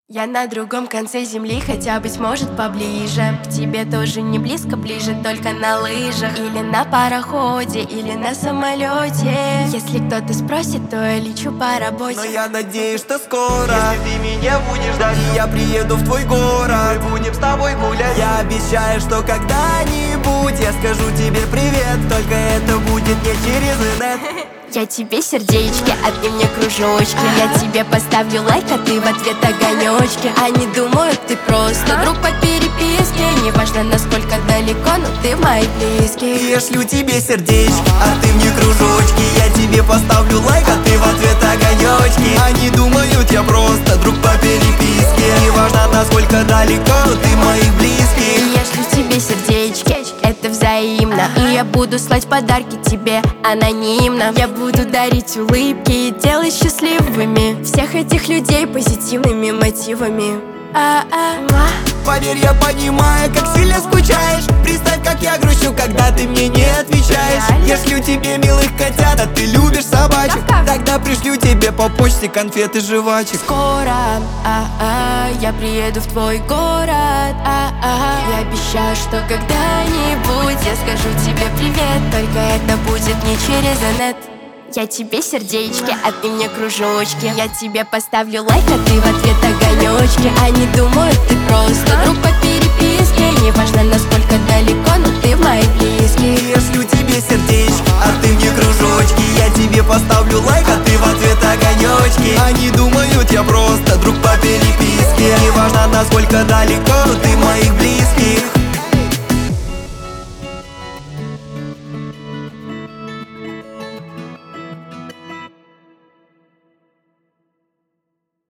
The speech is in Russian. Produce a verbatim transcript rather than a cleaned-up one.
Я на другом конце земли, хотя, быть может, поближе. К тебе тоже не близко, ближе только на лыжах. Или на пароходе, или на самолете. Если кто-то спросит, то я лечу по работе. Но я надеюсь, что скоро, если ты меня будешь ждать, я приеду в твой город, мы будем с тобой гулять. Я обещаю, что когда-нибудь я скажу тебе привет. Только это будет не через инет. Я тебе сердечки, а ты мне кружочки. Я тебе поставлю лайк, а ты в ответ огонечки. Они думают, ты просто друг по переписке. Неважно, насколько далеко, но ты мои близкие. Я шлю тебе сердечки, а ты мне кружочки. Я тебе поставлю лайк, а ты в ответ огонечки. Они думают, я просто друг по переписке. Неважно, насколько далеко, но ты моих близких. Я шлю тебе сердечки, это взаимно. И я буду слать подарки тебе анонимно. Я буду дарить улыбки и делать счастливыми всех этих людей позитивными мотивами. А-а-а. Поверь, я понимаю, как сильно скучаешь. Представь, как я грущу, когда ты мне не отвечаешь. Я шлю тебе милых котят, а ты любишь собачек. Тогда пришлю тебе по почте конфеты жвачек. Скоро, а-а, я приеду в твой город, а-а. Я обещаю, что когда-нибудь я скажу тебе привет. Только это будет не через инет. Я тебе сердечки, а ты мне кружочки. Я тебе поставлю лайк, а ты в ответ огонечки. Они думают, ты просто друг по переписке. Неважно, насколько далеко, но ты мои близкие. Я шлю тебе сердечки, а ты мне кружочки. Я тебе поставлю лайк, а ты в ответ огонечки. Они думают, я просто друг по переписке. Неважно, насколько далеко, но ты